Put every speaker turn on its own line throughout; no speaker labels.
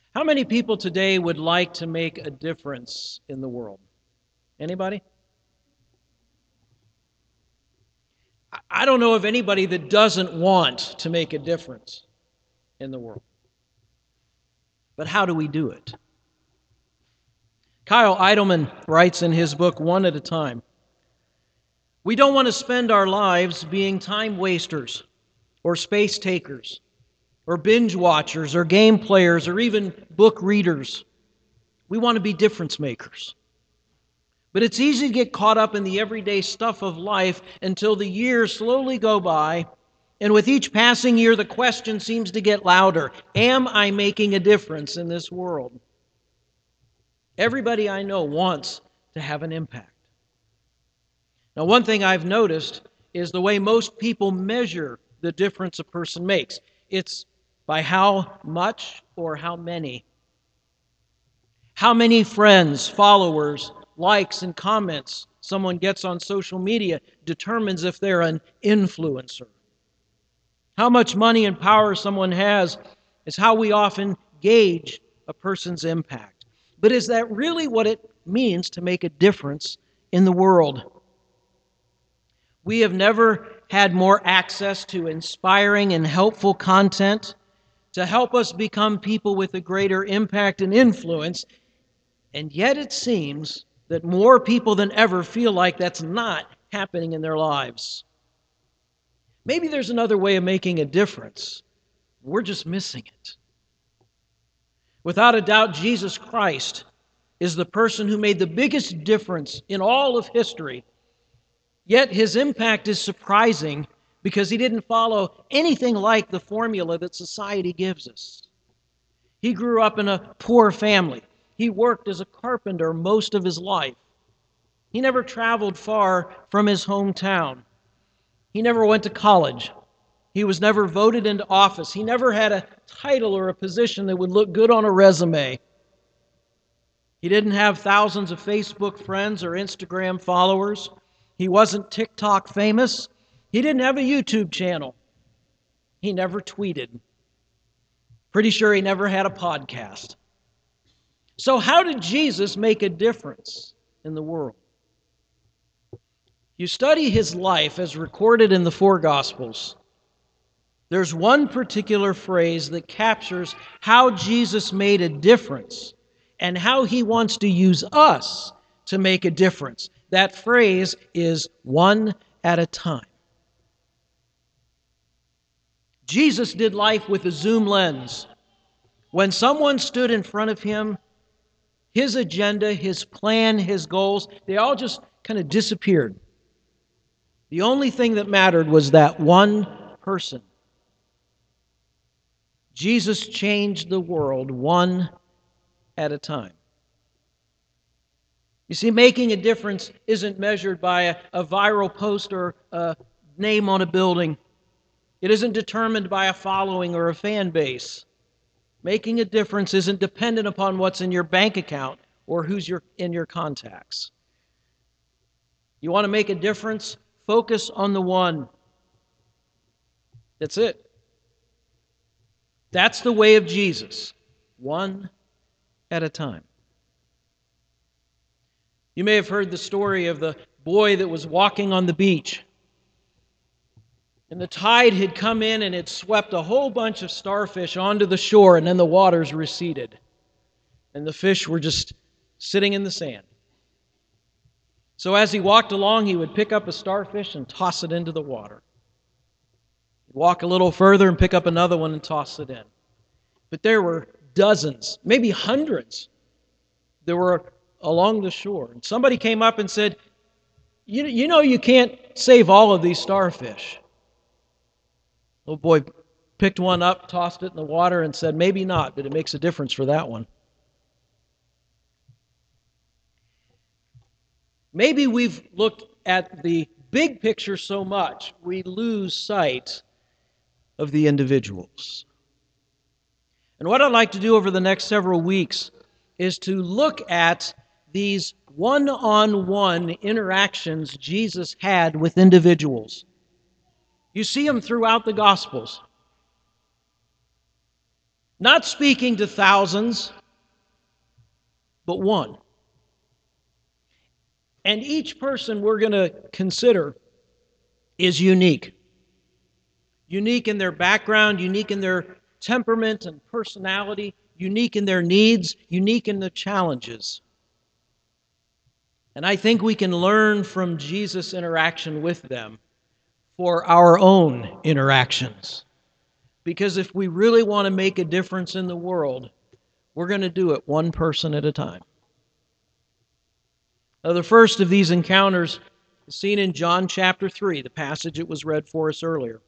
How many people today would like to make a difference in the world? Anybody? I don't know of anybody that doesn't want to make a difference in the world. But how do we do it? Kyle Idleman writes in his book, One at a Time, we don't want to spend our lives being time wasters or space takers or binge watchers or game players or even book readers. We want to be difference makers. But it's easy to get caught up in the everyday stuff of life until the years slowly go by, and with each passing year, the question seems to get louder. Am I making a difference in this world? Everybody I know wants to have an impact. Now, one thing I've noticed is the way most people measure the difference a person makes. It's by how much or how many. How many friends, followers, likes, and comments someone gets on social media determines if they're an influencer. How much money and power someone has is how we often gauge a person's impact. But is that really what it means to make a difference in the world? We have never had more access to inspiring and helpful content to help us become people with a greater impact and influence, and yet it seems that more people than ever feel like that's not happening in their lives. Maybe there's another way of making a difference. We're just missing it. Without a doubt, Jesus Christ is the person who made the biggest difference in all of history. Yet his impact is surprising because he didn't follow anything like the formula that society gives us. He grew up in a poor family. He worked as a carpenter most of his life. He never traveled far from his hometown. He never went to college. He was never voted into office. He never had a title or a position that would look good on a resume. He didn't have thousands of Facebook friends or Instagram followers. He wasn't TikTok famous. He didn't have a YouTube channel. He never tweeted. Pretty sure he never had a podcast. So how did Jesus make a difference in the world? You study his life as recorded in the four Gospels. There's one particular phrase that captures how Jesus made a difference and how he wants to use us to make a difference. That phrase is one at a time. Jesus did life with a zoom lens. When someone stood in front of him, his agenda, his plan, his goals, they all just kind of disappeared. The only thing that mattered was that one person. Jesus changed the world one at a time. You see, making a difference isn't measured by a viral post or a name on a building. It isn't determined by a following or a fan base. Making a difference isn't dependent upon what's in your bank account or who's in your contacts. You want to make a difference? Focus on the one. That's it. That's the way of Jesus, one at a time. You may have heard the story of the boy that was walking on the beach. And the tide had come in and it swept a whole bunch of starfish onto the shore, and then the waters receded. And the fish were just sitting in the sand. So as he walked along, he would pick up a starfish and toss it into the water. He'd walk a little further and pick up another one and toss it in. But there were dozens, maybe hundreds, that were along the shore. And somebody came up and said, you know you can't save all of these starfish. Little boy picked one up, tossed it in the water, and said, maybe not, but it makes a difference for that one. Maybe we've looked at the big picture so much, we lose sight of the individuals. And what I'd like to do over the next several weeks is to look at these one-on-one interactions Jesus had with individuals. You see them throughout the Gospels. Not speaking to thousands, but one. And each person we're going to consider is unique. Unique in their background, unique in their temperament and personality, unique in their needs, unique in the challenges. And I think we can learn from Jesus' interaction with them for our own interactions. Because if we really want to make a difference in the world, we're going to do it one person at a time. Now, the first of these encounters is seen in John chapter 3, the passage that was read for us earlier.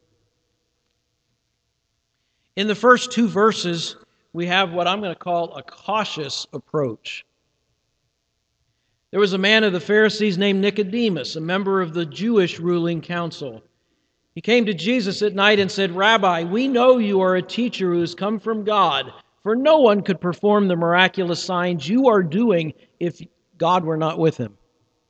In the first two verses, we have what I'm going to call a cautious approach. There was a man of the Pharisees named Nicodemus, a member of the Jewish ruling council. He came to Jesus at night and said, "Rabbi, we know you are a teacher who has come from God, for no one could perform the miraculous signs you are doing if God were not with him."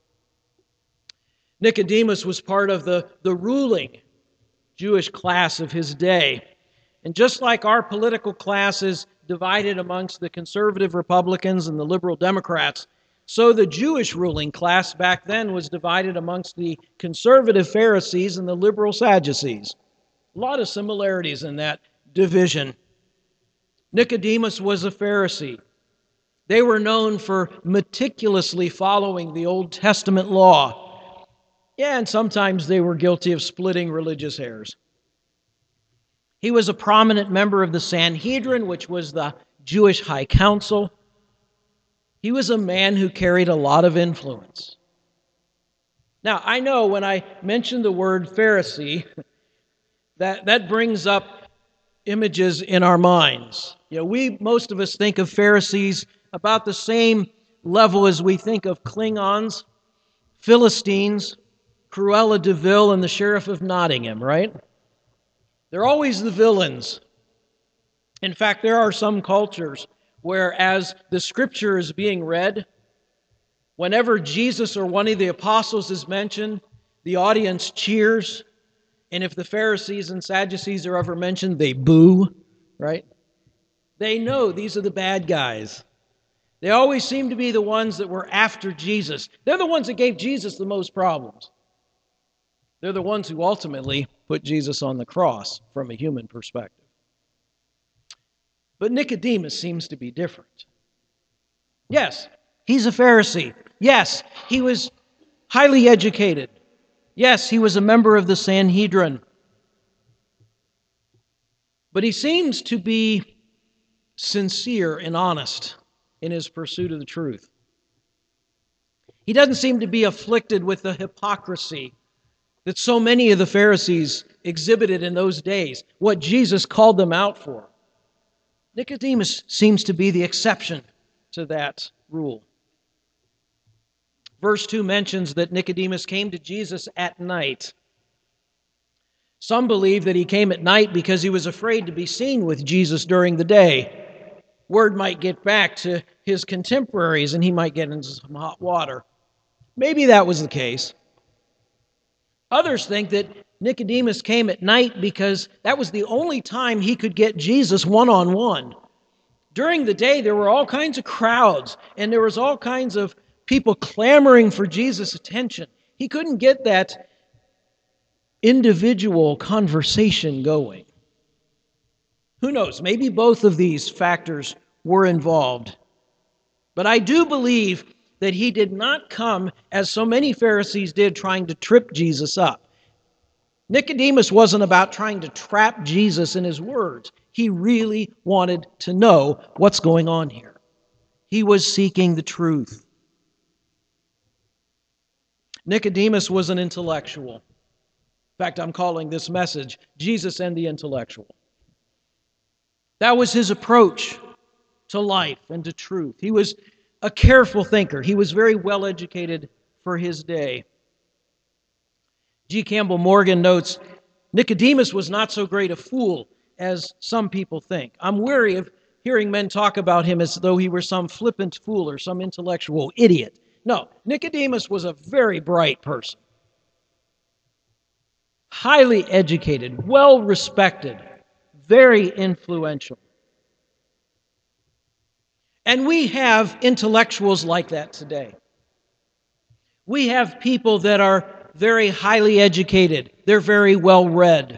Nicodemus was part of the ruling Jewish class of his day. And just like our political class is divided amongst the conservative Republicans and the liberal Democrats, so the Jewish ruling class back then was divided amongst the conservative Pharisees and the liberal Sadducees. A lot of similarities in that division. Nicodemus was a Pharisee. They were known for meticulously following the Old Testament law. Yeah, and sometimes they were guilty of splitting religious hairs. He was a prominent member of the Sanhedrin, which was the Jewish high council. He was a man who carried a lot of influence. Now, I know when I mention the word Pharisee, that brings up images in our minds. Most of us think of Pharisees about the same level as we think of Klingons, Philistines, Cruella de Vil, and the Sheriff of Nottingham, right? They're always the villains. In fact, there are some cultures where, as the scripture is being read, whenever Jesus or one of the apostles is mentioned, the audience cheers. And if the Pharisees and Sadducees are ever mentioned, they boo, right? They know these are the bad guys. They always seem to be the ones that were after Jesus. They're the ones that gave Jesus the most problems. They're the ones who ultimately put Jesus on the cross from a human perspective. But Nicodemus seems to be different. Yes, he's a Pharisee. Yes, he was highly educated. Yes, he was a member of the Sanhedrin. But he seems to be sincere and honest in his pursuit of the truth. He doesn't seem to be afflicted with the hypocrisy that so many of the Pharisees exhibited in those days, what Jesus called them out for. Nicodemus seems to be the exception to that rule. Verse 2 mentions that Nicodemus came to Jesus at night. Some believe that he came at night because he was afraid to be seen with Jesus during the day. Word might get back to his contemporaries and he might get into some hot water. Maybe that was the case. Others think that Nicodemus came at night because that was the only time he could get Jesus one-on-one. During the day, there were all kinds of crowds, and there was all kinds of people clamoring for Jesus' attention. He couldn't get that individual conversation going. Who knows? Maybe both of these factors were involved. But I do believe that he did not come, as so many Pharisees did, trying to trip Jesus up. Nicodemus wasn't about trying to trap Jesus in his words. He really wanted to know what's going on here. He was seeking the truth. Nicodemus was an intellectual. In fact, I'm calling this message Jesus and the Intellectual. That was his approach to life and to truth. He was a careful thinker. He was very well educated for his day. G. Campbell Morgan notes, Nicodemus was not so great a fool as some people think. I'm weary of hearing men talk about him as though he were some flippant fool or some intellectual idiot. No, Nicodemus was a very bright person. Highly educated, well respected, very influential. And we have intellectuals like that today. We have people that are very highly educated. They're very well read.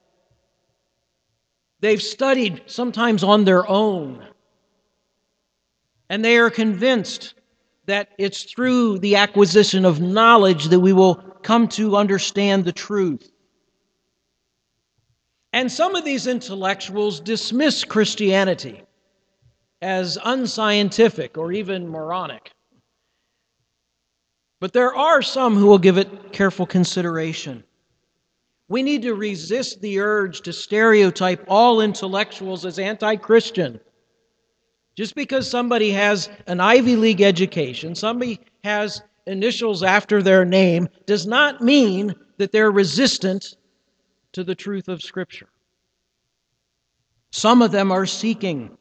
They've studied sometimes on their own. And they are convinced that it's through the acquisition of knowledge that we will come to understand the truth. And some of these intellectuals dismiss Christianity as unscientific or even moronic. But there are some who will give it careful consideration. We need to resist the urge to stereotype all intellectuals as anti-Christian. Just because somebody has an Ivy League education, somebody has initials after their name, does not mean that they're resistant to the truth of Scripture. Some of them are seeking.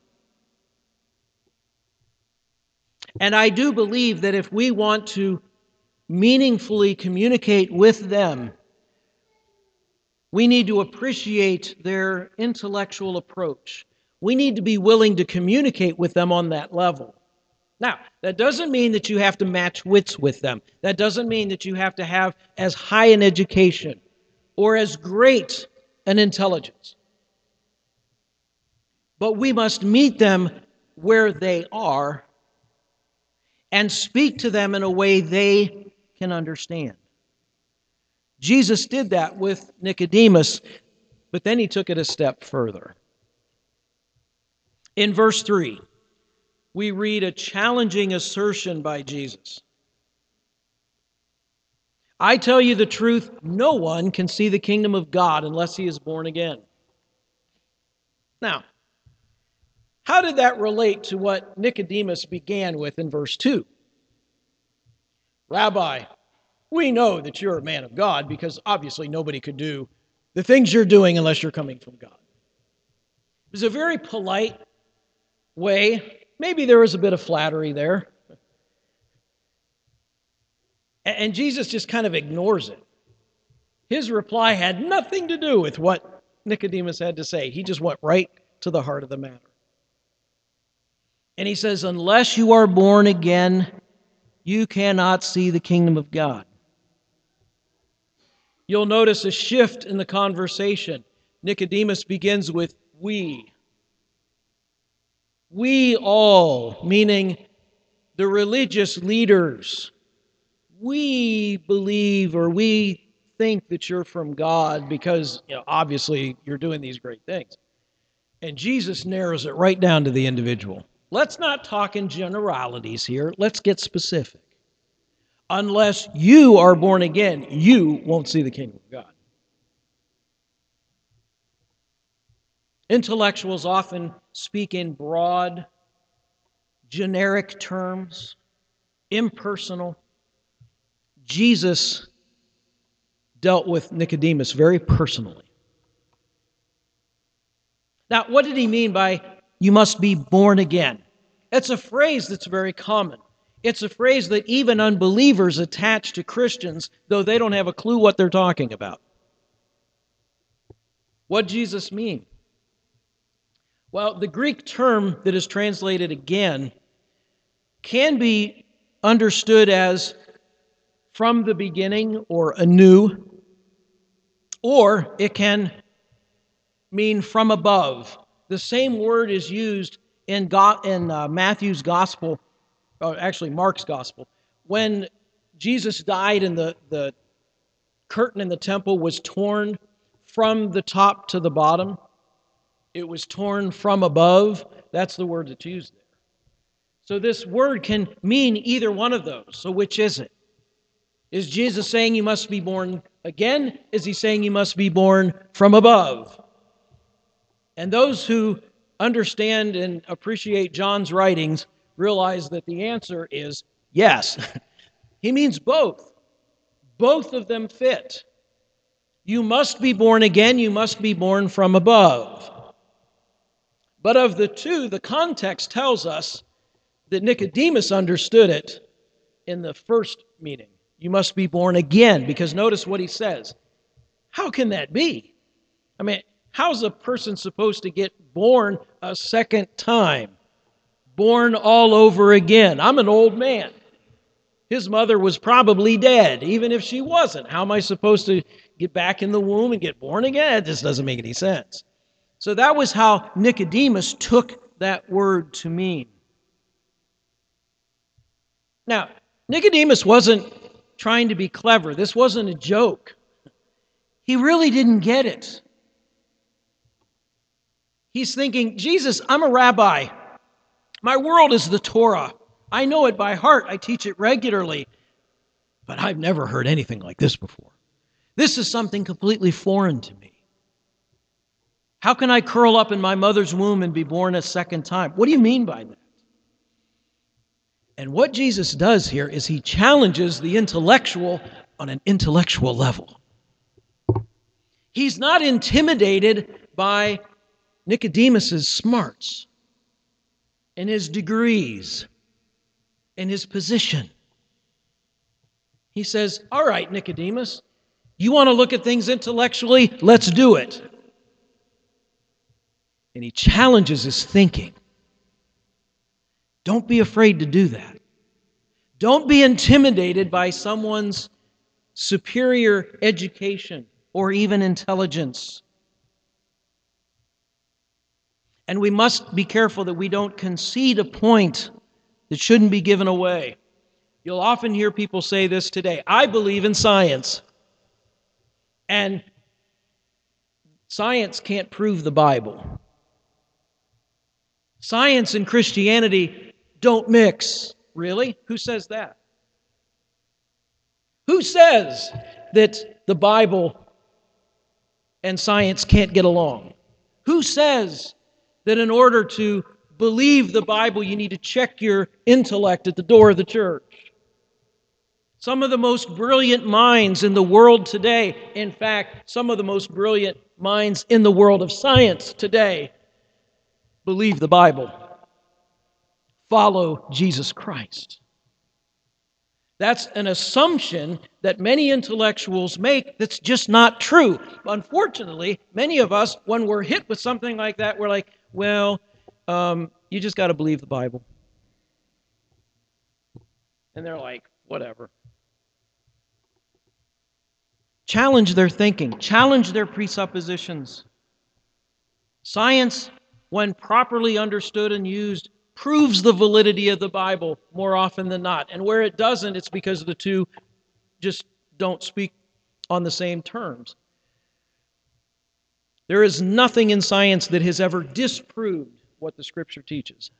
And I do believe that if we want to meaningfully communicate with them, we need to appreciate their intellectual approach. We need to be willing to communicate with them on that level. Now, that doesn't mean that you have to match wits with them. That doesn't mean that you have to have as high an education or as great an intelligence. But we must meet them where they are and speak to them in a way they can understand. Jesus did that with Nicodemus, but then he took it a step further. In verse 3, we read a challenging assertion by Jesus. I tell you the truth, no one can see the kingdom of God unless he is born again. Now, how did that relate to what Nicodemus began with in verse 2? Rabbi, we know that you're a man of God because obviously nobody could do the things you're doing unless you're coming from God. It was a very polite way. Maybe there was a bit of flattery there. And Jesus just kind of ignores it. His reply had nothing to do with what Nicodemus had to say. He just went right to the heart of the matter. And he says, unless you are born again, you cannot see the kingdom of God. You'll notice a shift in the conversation. Nicodemus begins with we. We all, meaning the religious leaders, we believe or we think that you're from God because, obviously you're doing these great things. And Jesus narrows it right down to the individual. Let's not talk in generalities here. Let's get specific. Unless you are born again, you won't see the kingdom of God. Intellectuals often speak in broad, generic terms, impersonal. Jesus dealt with Nicodemus very personally. Now, what did he mean by you must be born again? It's a phrase that's very common. It's a phrase that even unbelievers attach to Christians, though they don't have a clue what they're talking about. What did Jesus mean? Well, the Greek term that is translated again can be understood as from the beginning or anew, or it can mean from above. The same word is used in Matthew's gospel, or actually Mark's gospel. When Jesus died and the curtain in the temple was torn from the top to the bottom, it was torn from above. That's the word that's used there. So this word can mean either one of those. So which is it? Is Jesus saying you must be born again? Is he saying you must be born from above? And those who understand and appreciate John's writings realize that the answer is yes. He means both. Both of them fit. You must be born again. You must be born from above. But of the two, the context tells us that Nicodemus understood it in the first meeting. You must be born again, because notice what he says. How can that be? How's a person supposed to get born a second time? born all over again. I'm an old man. His mother was probably dead, even if she wasn't. How am I supposed to get back in the womb and get born again? It just doesn't make any sense. So that was how Nicodemus took that word to mean. Now, Nicodemus wasn't trying to be clever. This wasn't a joke. He really didn't get it. He's thinking, Jesus, I'm a rabbi. My world is the Torah. I know it by heart. I teach it regularly. But I've never heard anything like this before. This is something completely foreign to me. How can I curl up in my mother's womb and be born a second time? What do you mean by that? And what Jesus does here is he challenges the intellectual on an intellectual level. He's not intimidated by Nicodemus's smarts and his degrees and his position. He says, all right, Nicodemus, you want to look at things intellectually? Let's do it. And he challenges his thinking. Don't be afraid to do that. Don't be intimidated by someone's superior education or even intelligence. And we must be careful that we don't concede a point that shouldn't be given away. You'll often hear people say this today: I believe in science. And science can't prove the Bible. Science and Christianity don't mix. Really? Who says that? Who says that the Bible and science can't get along? Who says that in order to believe the Bible, you need to check your intellect at the door of the church? Some of the most brilliant minds in the world today, in fact, some of the most brilliant minds in the world of science today, believe the Bible, follow Jesus Christ. That's an assumption that many intellectuals make that's just not true. Unfortunately, many of us, when we're hit with something like that, we're like, well, you just got to believe the Bible. And they're like, whatever. Challenge their thinking. Challenge their presuppositions. Science, when properly understood and used, proves the validity of the Bible more often than not. And where it doesn't, it's because the two just don't speak on the same terms. There is nothing in science that has ever disproved what the Scripture teaches.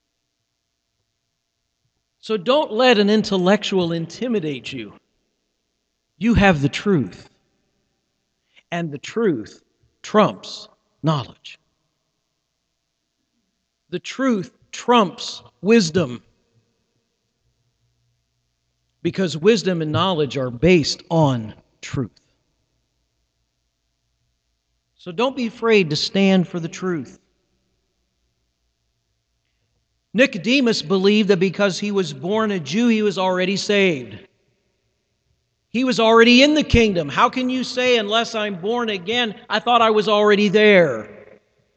So don't let an intellectual intimidate you. You have the truth. And the truth trumps knowledge. The truth trumps wisdom. Because wisdom and knowledge are based on truth. So don't be afraid to stand for the truth. Nicodemus believed that because he was born a Jew, he was already saved. He was already in the kingdom. How can you say, unless I'm born again, I thought I was already there?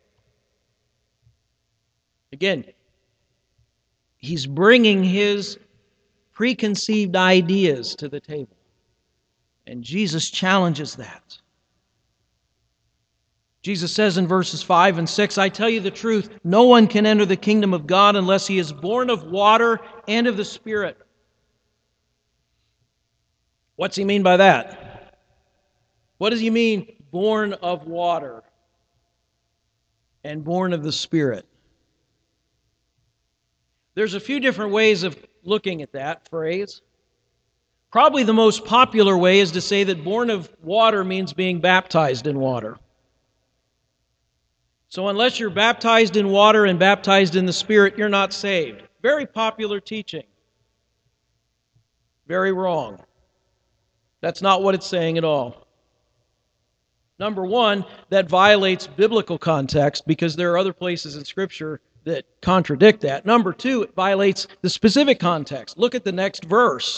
Again, he's bringing his preconceived ideas to the table. And Jesus challenges that. Jesus says in verses 5 and 6, I tell you the truth, no one can enter the kingdom of God unless he is born of water and of the Spirit. What's he mean by that? What does he mean, born of water and born of the Spirit? There's a few different ways of looking at that phrase. Probably the most popular way is to say that born of water means being baptized in water. So unless you're baptized in water and baptized in the Spirit, you're not saved. Very popular teaching. Very wrong. That's not what it's saying at all. Number one, that violates biblical context because there are other places in Scripture that contradict that. Number two, it violates the specific context. Look at the next verse.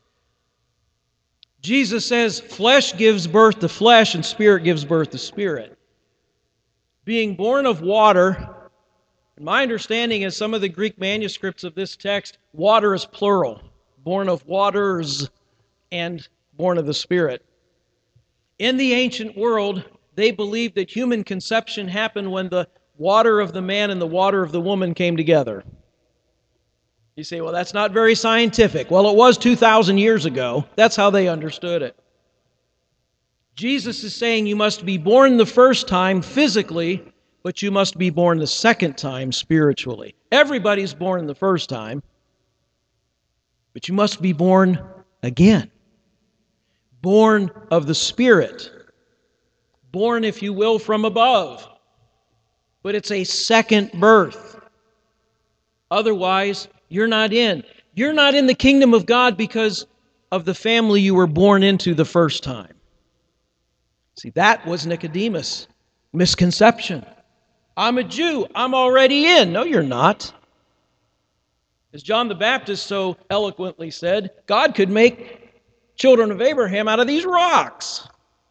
Jesus says, flesh gives birth to flesh and spirit gives birth to spirit. Being born of water My understanding is some of the Greek manuscripts of this text, water is plural, born of waters and born of the Spirit. In the ancient world, they believed that human conception happened when the water of the man and the water of the woman came together. You say, well, that's not very scientific. Well, it was 2,000 years ago. That's how they understood it. Jesus is saying you must be born the first time physically, but you must be born the second time spiritually. Everybody's born the first time, but you must be born again. Born of the Spirit. Born, if you will, from above. But it's a second birth. Otherwise, you're not in. You're not in the kingdom of God because of the family you were born into the first time. See, that was Nicodemus' misconception. I'm a Jew. I'm already in. No, you're not. As John the Baptist so eloquently said, God could make children of Abraham out of these rocks.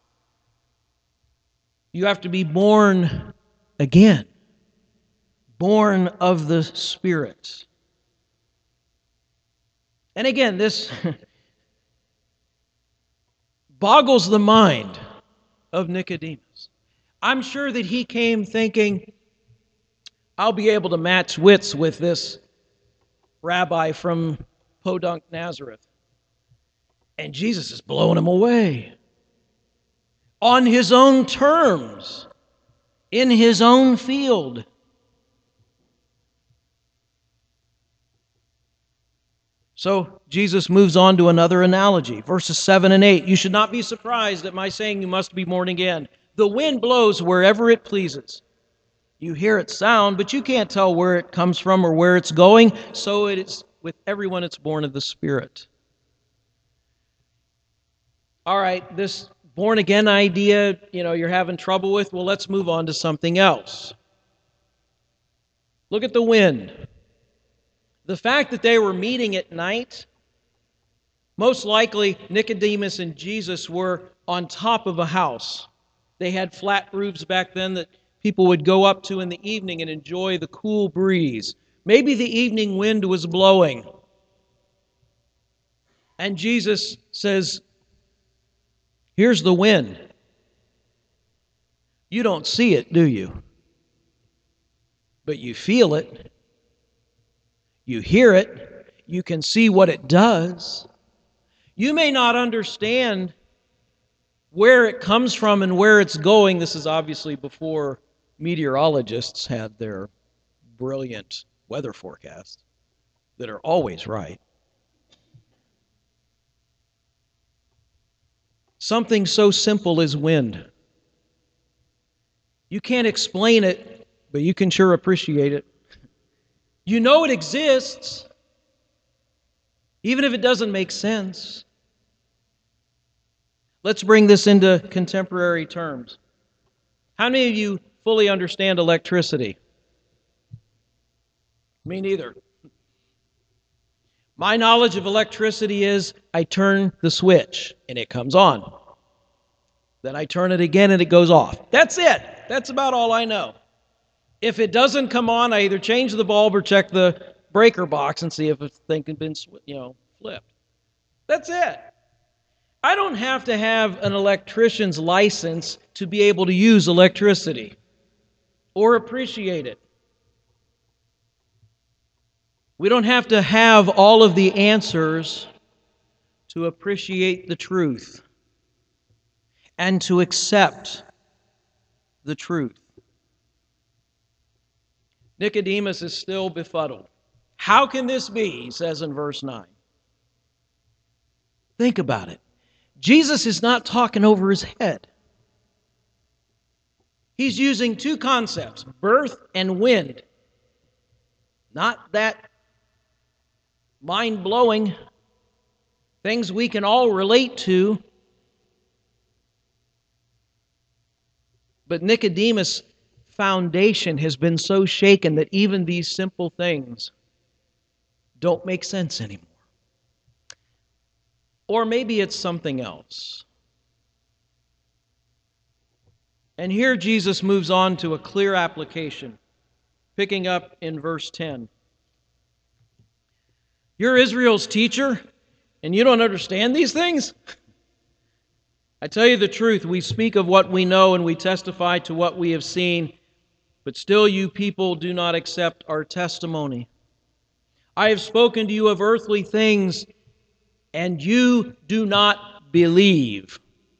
You have to be born again. Born of the Spirit. And again, this boggles the mind of Nicodemus. I'm sure that he came thinking, I'll be able to match wits with this rabbi from Podunk, Nazareth. And Jesus is blowing him away. On his own terms. In his own field. So Jesus moves on to another analogy. Verses 7 and 8. You should not be surprised at my saying you must be born again. The wind blows wherever it pleases. You hear its sound, but you can't tell where it comes from or where it's going. So it is with everyone that's born of the Spirit. All right, this born again idea, you're having trouble with. Well, let's move on to something else. Look at the wind. The fact that they were meeting at night, most likely Nicodemus and Jesus were on top of a house. They had flat roofs back then that people would go up to in the evening and enjoy the cool breeze. Maybe the evening wind was blowing. And Jesus says, here's the wind. You don't see it, do you? But you feel it. You hear it. You can see what it does. You may not understand where it comes from and where it's going. This is obviously before meteorologists had their brilliant weather forecasts that are always right. Something so simple as wind. You can't explain it, but you can sure appreciate it. You know it exists, even if it doesn't make sense. Let's bring this into contemporary terms. How many of you fully understand electricity? Me neither. My knowledge of electricity is I turn the switch and it comes on. Then I turn it again and it goes off. That's it. That's about all I know. If it doesn't come on, I either change the bulb or check the breaker box and see if the thing had been, flipped. That's it. I don't have to have an electrician's license to be able to use electricity or appreciate it. We don't have to have all of the answers to appreciate the truth and to accept the truth. Nicodemus is still befuddled. How can this be? He says in verse 9. Think about it. Jesus is not talking over his head. He's using two concepts, birth and wind. Not that mind-blowing things we can all relate to. But Nicodemus' foundation has been so shaken that even these simple things don't make sense anymore. Or maybe it's something else. And here Jesus moves on to a clear application picking up in verse 10. You're Israel's teacher, and you don't understand these things? I tell you the truth, we speak of what we know and we testify to what we have seen, but still you people do not accept our testimony. I have spoken to you of earthly things, and you do not believe.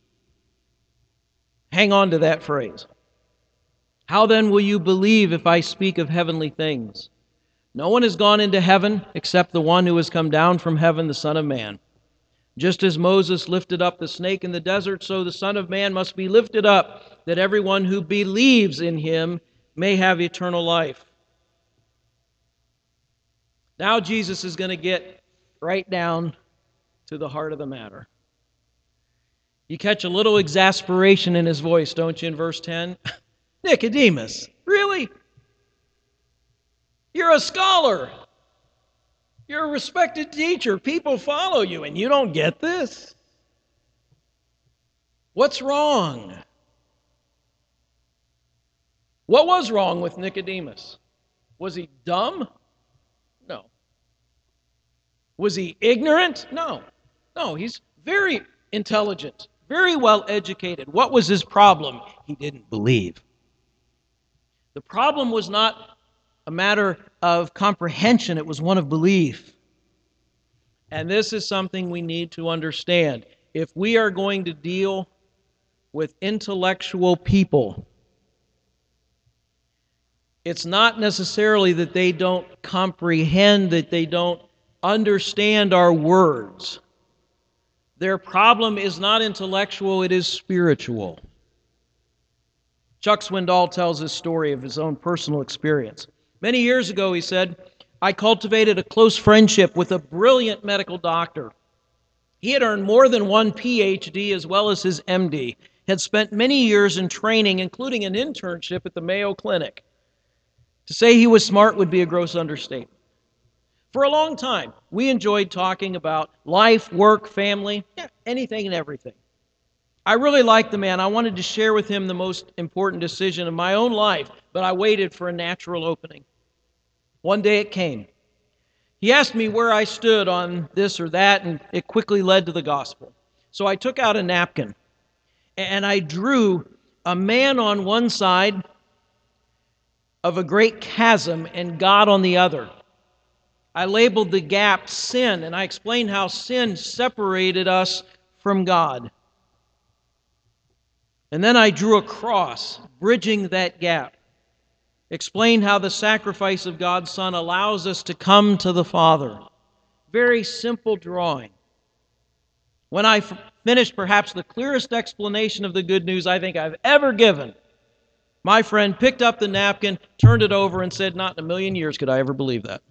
Hang on to that phrase. How then will you believe if I speak of heavenly things? No one has gone into heaven except the one who has come down from heaven, the Son of Man. Just as Moses lifted up the snake in the desert, so the Son of Man must be lifted up, that everyone who believes in him may have eternal life. Now Jesus is going to get right down to the heart of the matter. You catch a little exasperation in his voice, don't you, in verse 10? Nicodemus, really? You're a scholar. You're a respected teacher. People follow you, and you don't get this? What's wrong? What was wrong with Nicodemus? Was he dumb? No. Was he ignorant? No. No, he's very intelligent, very well educated. What was his problem? He didn't believe. The problem was not a matter of comprehension, it was one of belief. And this is something we need to understand. If we are going to deal with intellectual people, it's not necessarily that they don't comprehend, that they don't understand our words. Their problem is not intellectual, it is spiritual. Chuck Swindoll tells this story of his own personal experience. Many years ago, he said, I cultivated a close friendship with a brilliant medical doctor. He had earned more than one PhD as well as his MD, had spent many years in training, including an internship at the Mayo Clinic. To say he was smart would be a gross understatement. For a long time, we enjoyed talking about life, work, family, anything and everything. I really liked the man. I wanted to share with him the most important decision of my own life, but I waited for a natural opening. One day it came. He asked me where I stood on this or that, and it quickly led to the gospel. So I took out a napkin, and I drew a man on one side of a great chasm and God on the other. I labeled the gap sin, and I explained how sin separated us from God. And then I drew a cross, bridging that gap. Explained how the sacrifice of God's Son allows us to come to the Father. Very simple drawing. When I finished perhaps the clearest explanation of the good news I think I've ever given, my friend picked up the napkin, turned it over, and said, not in a million years could I ever believe that.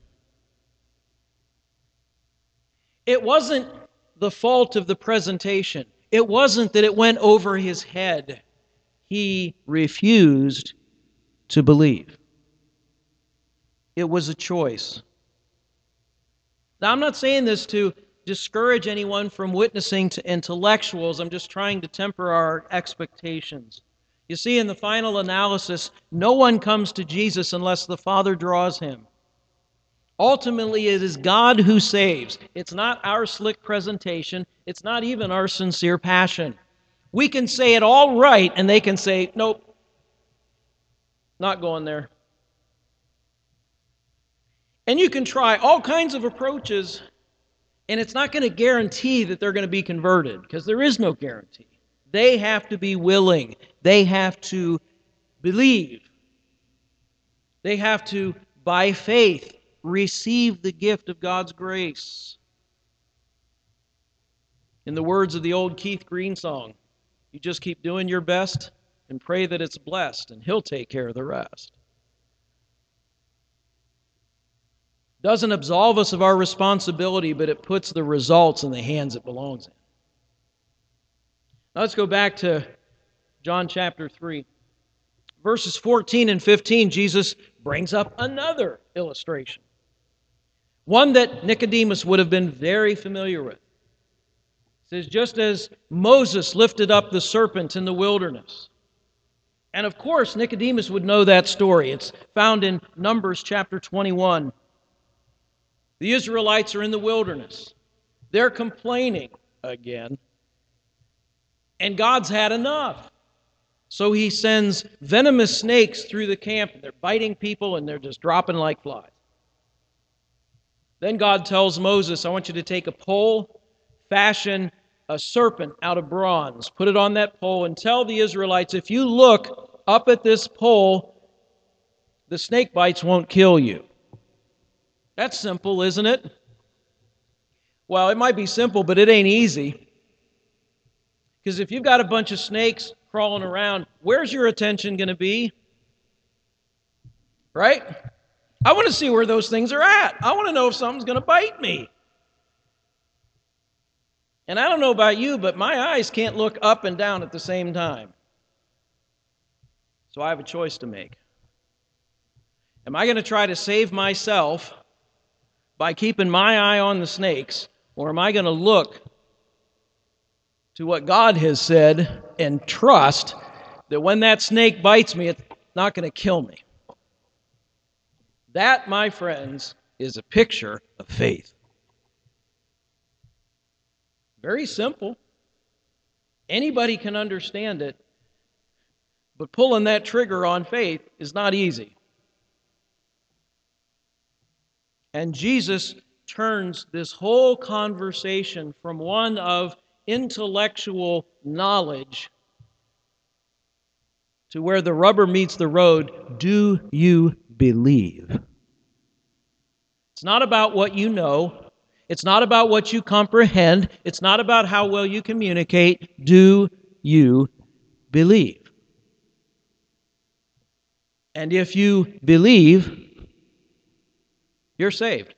It wasn't the fault of the presentation. It wasn't that it went over his head. He refused to believe. It was a choice. Now, I'm not saying this to discourage anyone from witnessing to intellectuals. I'm just trying to temper our expectations. You see, in the final analysis, no one comes to Jesus unless the Father draws him. Ultimately, it is God who saves. It's not our slick presentation. It's not even our sincere passion. We can say it all right, and they can say, nope, not going there. And you can try all kinds of approaches, and it's not going to guarantee that they're going to be converted, because there is no guarantee. They have to be willing. They have to believe. They have to, by faith, receive the gift of God's grace. In the words of the old Keith Green song, you just keep doing your best and pray that it's blessed, and He'll take care of the rest. Doesn't absolve us of our responsibility, but it puts the results in the hands it belongs in. Now let's go back to John chapter 3. Verses 14 and 15, Jesus brings up another illustration. One that Nicodemus would have been very familiar with. It says, just as Moses lifted up the serpent in the wilderness, And of course, Nicodemus would know that story. It's found in Numbers chapter 21. The Israelites are in the wilderness. They're complaining again. And God's had enough. So he sends venomous snakes through the camp. And they're biting people and they're just dropping like flies. Then God tells Moses, I want you to take a pole, fashion a serpent out of bronze, put it on that pole, and tell the Israelites, if you look up at this pole, the snake bites won't kill you. That's simple, isn't it? Well, it might be simple, but it ain't easy. Because if you've got a bunch of snakes crawling around, where's your attention going to be? Right? I want to see where those things are at. I want to know if something's going to bite me. And I don't know about you, but my eyes can't look up and down at the same time. So I have a choice to make. Am I going to try to save myself by keeping my eye on the snakes, or am I going to look to what God has said and trust that when that snake bites me, it's not going to kill me? That, my friends, is a picture of faith. Very simple. Anybody can understand it, but pulling that trigger on faith is not easy. And Jesus turns this whole conversation from one of intellectual knowledge to where the rubber meets the road. Do you believe? It's not about what you know. It's not about what you comprehend. It's not about how well you communicate. Do you believe? And if you believe, you're saved.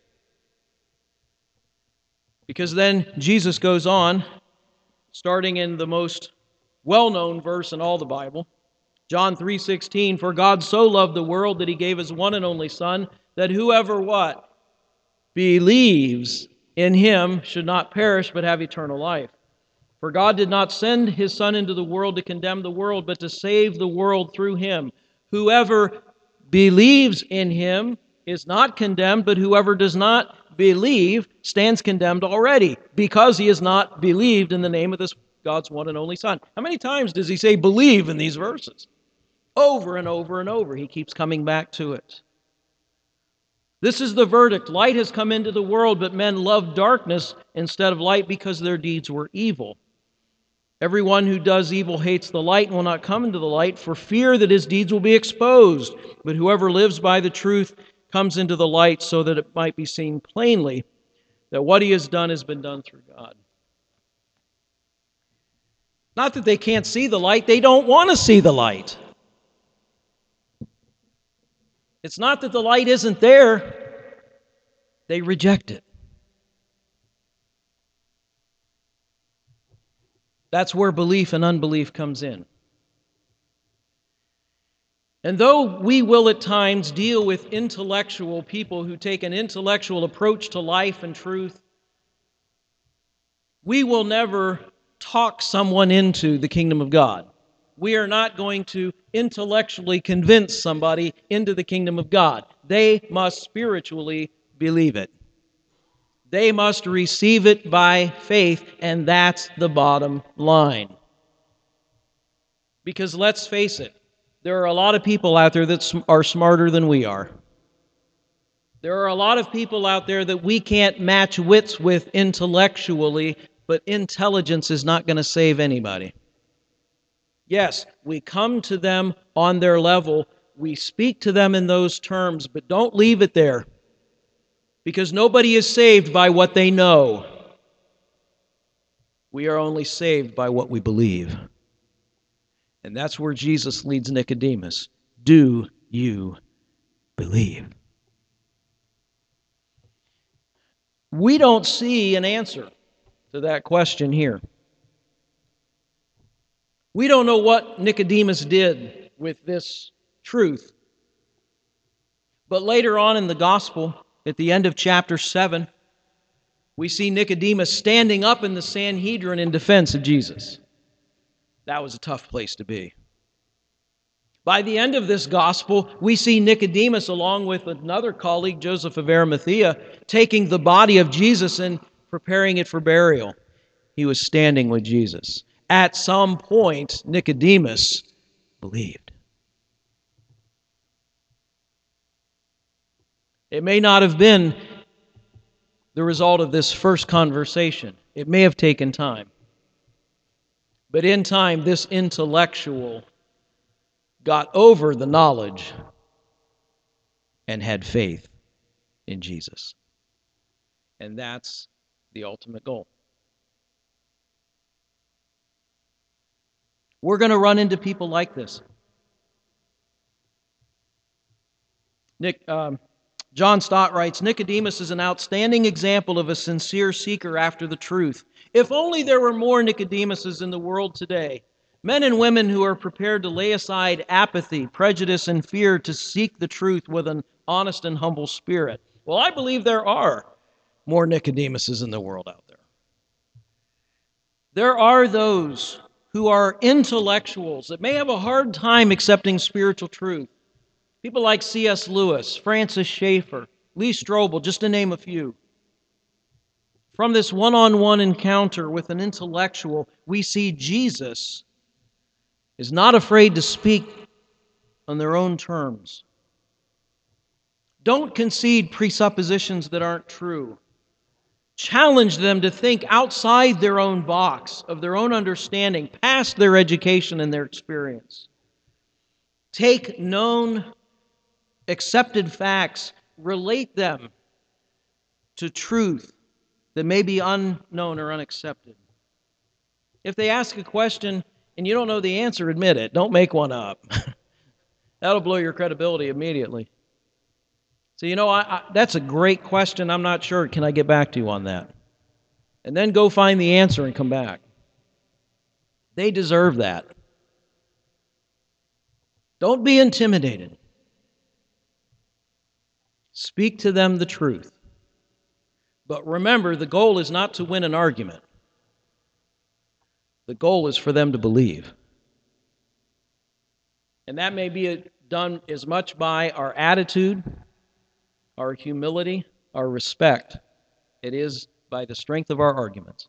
Because then Jesus goes on, starting in the most well-known verse in all the Bible, John 3:16, for God so loved the world that he gave his one and only Son, that whoever what? Believes in him should not perish but have eternal life. For God did not send his Son into the world to condemn the world, but to save the world through him. Whoever believes in him is not condemned, but whoever does not believe stands condemned already, because he has not believed in the name of this God's one and only Son. How many times does he say believe in these verses? Over and over and over. He keeps coming back to it. This is the verdict. Light has come into the world, but men love darkness instead of light because their deeds were evil. Everyone who does evil hates the light and will not come into the light for fear that his deeds will be exposed. But whoever lives by the truth comes into the light so that it might be seen plainly that what he has been done through God. Not that they can't see the light, they don't want to see the light. It's not that the light isn't there, they reject it. That's where belief and unbelief comes in. And though we will at times deal with intellectual people who take an intellectual approach to life and truth, we will never talk someone into the kingdom of God. We are not going to intellectually convince somebody into the kingdom of God. They must spiritually believe it. They must receive it by faith, and that's the bottom line. Because let's face it, there are a lot of people out there that are smarter than we are. There are a lot of people out there that we can't match wits with intellectually, but intelligence is not going to save anybody. Yes, we come to them on their level. We speak to them in those terms, but don't leave it there. Because nobody is saved by what they know. We are only saved by what we believe. And that's where Jesus leads Nicodemus. Do you believe? We don't see an answer to that question here. We don't know what Nicodemus did with this truth. But later on in the gospel, at the end of chapter 7, we see Nicodemus standing up in the Sanhedrin in defense of Jesus. That was a tough place to be. By the end of this gospel, we see Nicodemus, along with another colleague, Joseph of Arimathea, taking the body of Jesus and preparing it for burial. He was standing with Jesus. At some point, Nicodemus believed. It may not have been the result of this first conversation. It may have taken time. But in time, this intellectual got over the knowledge and had faith in Jesus. And that's the ultimate goal. We're going to run into people like this. John Stott writes, Nicodemus is an outstanding example of a sincere seeker after the truth. If only there were more Nicodemuses in the world today, men and women who are prepared to lay aside apathy, prejudice, and fear to seek the truth with an honest and humble spirit. Well, I believe there are more Nicodemuses in the world out there. There are those who are intellectuals that may have a hard time accepting spiritual truth. People like C.S. Lewis, Francis Schaeffer, Lee Strobel, just to name a few. From this one-on-one encounter with an intellectual, we see Jesus is not afraid to speak on their own terms. Don't concede presuppositions that aren't true. Challenge them to think outside their own box, of their own understanding, past their education and their experience. Take known, accepted facts, relate them to truth that may be unknown or unaccepted. If they ask a question and you don't know the answer, admit it. Don't make one up. That'll blow your credibility immediately. So, that's a great question. I'm not sure. Can I get back to you on that? And then go find the answer and come back. They deserve that. Don't be intimidated. Speak to them the truth. But remember, the goal is not to win an argument. The goal is for them to believe. And that may be done as much by our attitude, our humility, our respect. It is by the strength of our arguments.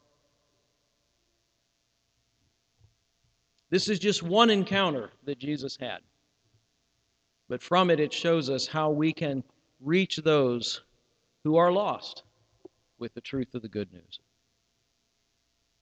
This is just one encounter that Jesus had. But from it, it shows us how we can reach those who are lost with the truth of the good news.